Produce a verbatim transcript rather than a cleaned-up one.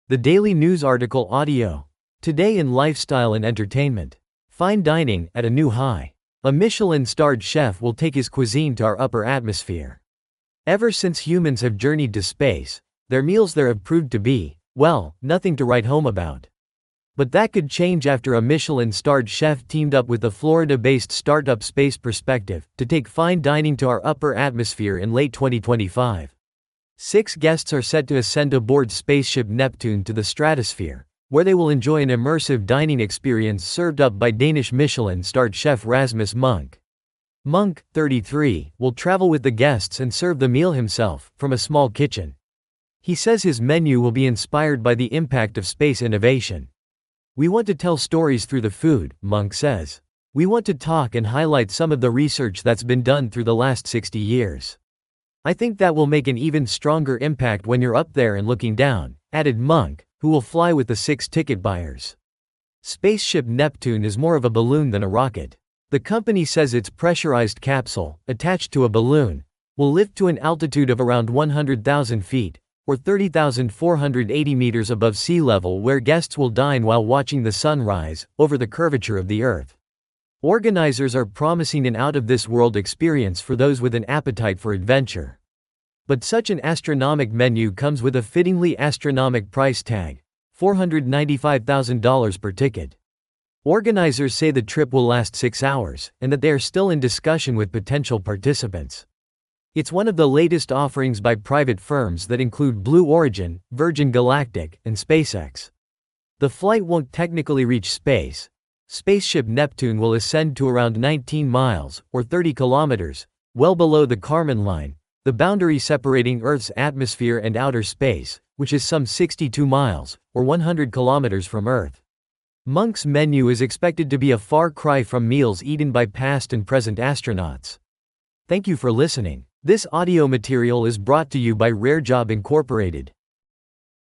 The Daily News article audio. Today in lifestyle and entertainment. Fine dining at a new high. A Michelin-starred chef will take his cuisine to our upper atmosphere. Ever since humans have journeyed to space, their meals there have proved to be, well, nothing to write home about. But that could change after a Michelin-starred chef teamed up with the Florida-based startup Space Perspective to take fine dining to our upper atmosphere in late twenty twenty-five. Six guests are set to ascend aboard spaceship Neptune to the stratosphere, where they will enjoy an immersive dining experience served up by Danish Michelin-starred chef Rasmus Munch. Munch, thirty-three, will travel with the guests and serve the meal himself, from a small kitchen. He says his menu will be inspired by the impact of space innovation. "We want to tell stories through the food," Munch says. "We want to talk and highlight some of the research that's been done through the last sixty years. I think that will make an even stronger impact when you're up there and looking down," added Munch, who will fly with the six ticket buyers. Spaceship Neptune is more of a balloon than a rocket. The company says its pressurized capsule, attached to a balloon, will lift to an altitude of around one hundred thousand feet, or thirty thousand four hundred eighty meters above sea level, where guests will dine while watching the sun rise over the curvature of the Earth. Organizers are promising an out-of-this-world experience for those with an appetite for adventure. But such an astronomic menu comes with a fittingly astronomic price tag, four hundred ninety-five thousand dollars per ticket. Organizers say the trip will last six hours, and that they are still in discussion with potential participants. It's one of the latest offerings by private firms that include Blue Origin, Virgin Galactic, and SpaceX. The flight won't technically reach space. Spaceship Neptune will ascend to around nineteen miles, or thirty kilometers, well below the Kármán line, the boundary separating Earth's atmosphere and outer space, which is some sixty-two miles, or one hundred kilometers from Earth. Munch's menu is expected to be a far cry from meals eaten by past and present astronauts. Thank you for listening. This audio material is brought to you by Rare Job Incorporated.